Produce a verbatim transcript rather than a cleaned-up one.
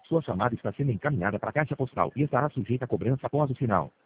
Sua chamada está sendo encaminhada para a caixa postal e estará sujeita a cobrança após o sinal.